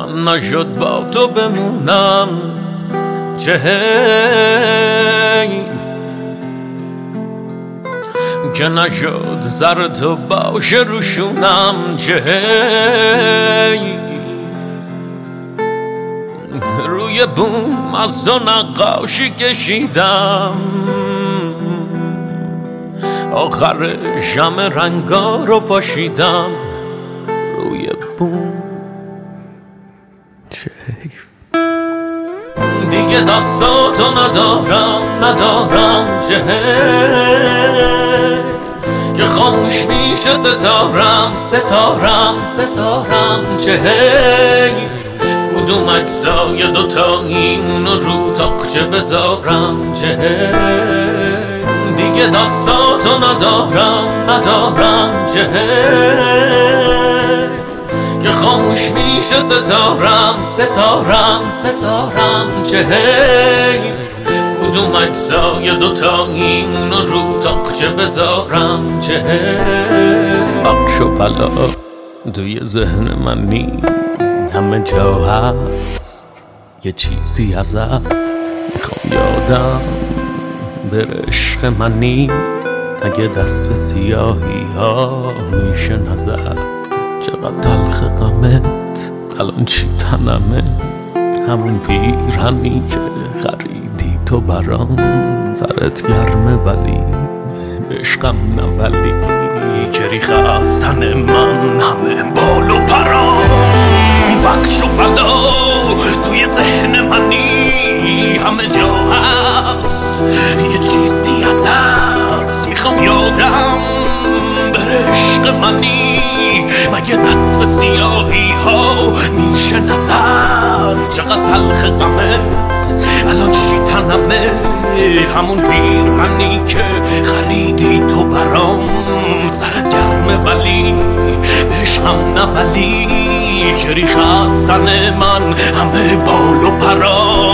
من نشد با تو بمونم چه حیف که نشد زر تو باشه روشونم چه حیف روی بوم از تو نقاشی کشیدم آخرش همه رنگا رو پاشیدم روی بوم چه حیف دیگه دستاتو ندارم چه حیف که خاموش میشه ستارم چه حیف کدوم اجزای دوتایی اونو رو تاقچه بذارم چه حیف دیگه دستاتو ندارم چه حیف که خاموش میشه ستارم چه حیف کدوم اجزای دوتایی اونو رو تاقچه بذارم چه حیف بخش و پلا توی ذهن من نی همه جا هست یه چیزی ازت میخوام یادم بره عشق منی اگه دست به سیاهی ها میشه نظر چقدر تلخ غمت الان چی تنمه همون پیرهنی که خریدی تو برام سرت گرمه ولی عشقم نه ولی که ریخ از تن من همه بال و پرام بخش و بلا توی ذهن منی همه جا هست یه چیزی ازت میخوام یادم بره عشق منی مگه دست به سیاهی ها میشه نظر چقدر تلخ غمت الان چی تنمه همون پیرهنی که خریدی تو برام سرت گرمه ولی عشقم نه ولی که ریخ از تن من همه بال و پرا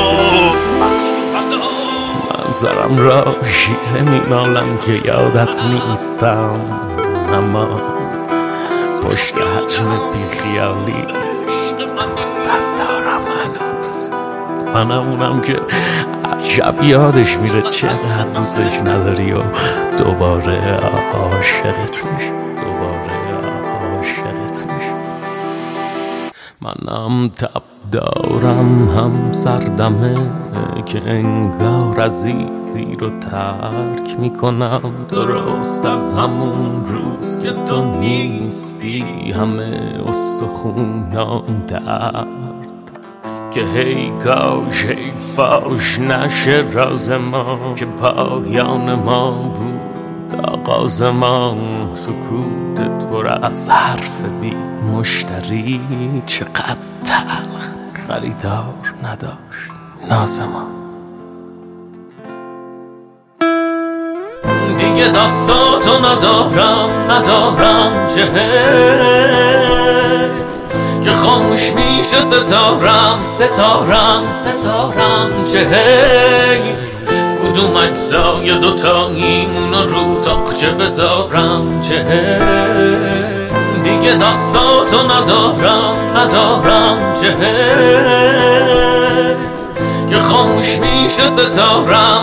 منظرم را شیره میمالم که یادت نیستم اما پشت حجم بیخیالی دوستت دارم هنوز منم اونم که عجب یادش میره چقدر دوستش نداری و دوباره عاشقت میشه منم تب دارم هم سردمه که انگار عزیزی رو ترک میکنم درست از همون روز که تو نیستی همه استخونام درد که هی کاش هی فاش نشه راز ما که پایان ما بود آغاز ما سکوتت پر از حرف بی مشتری چقدر تلخ خریدار نداشت ناز ما دیگه دستاتو ندارم چه حیف که خاموش میشه ستارم چه حیف کدوم اجزای دوتایی اونو رو تاقچه بذارم چه حیف دیگه دستاتو ندارم چه حیف که خاموش میشه ستارم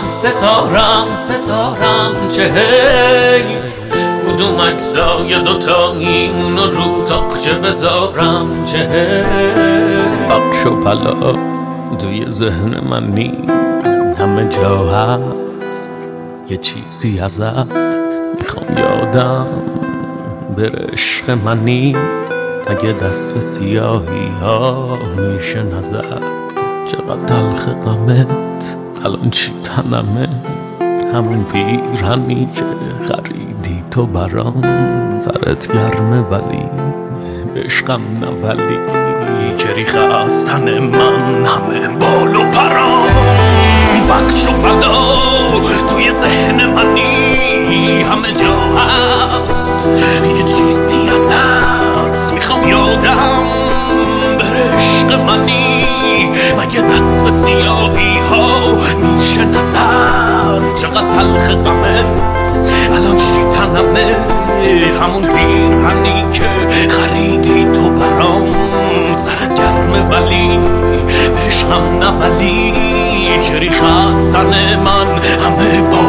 چه حیف کدوم اجزای دوتایی اونو رو تاقچه بذارم چه حیف بخش و پلا توی ذهن من نی همه جا هست یه چیزی ازت میخوام یادم بره عشق منی اگه دست به سیاهی ها میشه نظر چقدر تلخ غمت الان چی تنمه همون پیرهنی که خریدی تو برام سرت گرمه ولی عشقم نه ولی که ریخ از تن من همه بال و پرام بخش و بلا توی ذهن منی همه جا هست یه چیزی ازت میخوام یادم بره عشق منی مگه دست به سیاهی ها میشه نظر چقدر تلخ غمت الان چی تنمه همون پیرهنی که خریدی تو برام سرت گرمه همه ولی عشقم نبلی چه ریخ از تن من همه